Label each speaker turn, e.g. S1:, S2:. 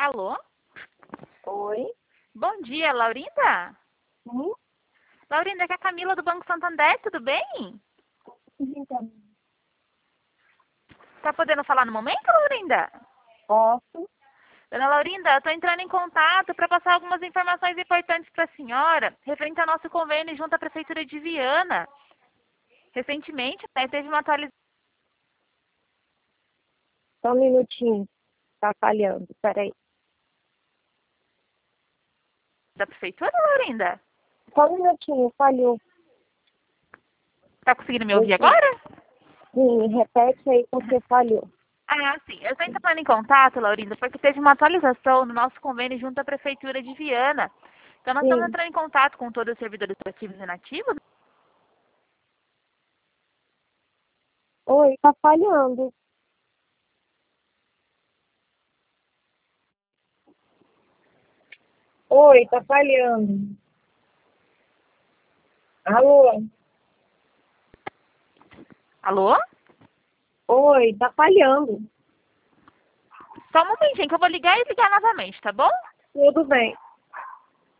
S1: Alô?
S2: Oi?
S1: Bom dia, Laurinda?
S2: Sim?
S1: Laurinda, aqui é a Camila do Banco Santander, tudo bem?
S2: Então,
S1: Tá podendo falar no momento, Laurinda?
S2: posso?
S1: Dona Laurinda, eu tô entrando em contato para passar algumas informações importantes para a senhora, referente ao nosso convênio junto à Prefeitura de Viana. Recentemente, teve uma atualização
S2: Só um minutinho. Tá falhando. Peraí.
S1: da Prefeitura, Laurinda.
S2: Só um minutinho. Falhou.
S1: Tá conseguindo me ouvir agora?
S2: Sim, repete aí porque falhou.
S1: Ah, sim. Eu estou entrando em contato, Laurinda, porque teve uma atualização no nosso convênio junto à Prefeitura de Viana. Então, nós estamos
S2: Sim.
S1: entrando em contato com todos os servidores ativos e inativos.
S2: Oi, tá falhando. Oi, tá falhando. Alô?
S1: Alô?
S2: Oi, tá falhando.
S1: Só um momentinho que eu vou ligar e ligar novamente, tá bom?
S2: Tudo bem.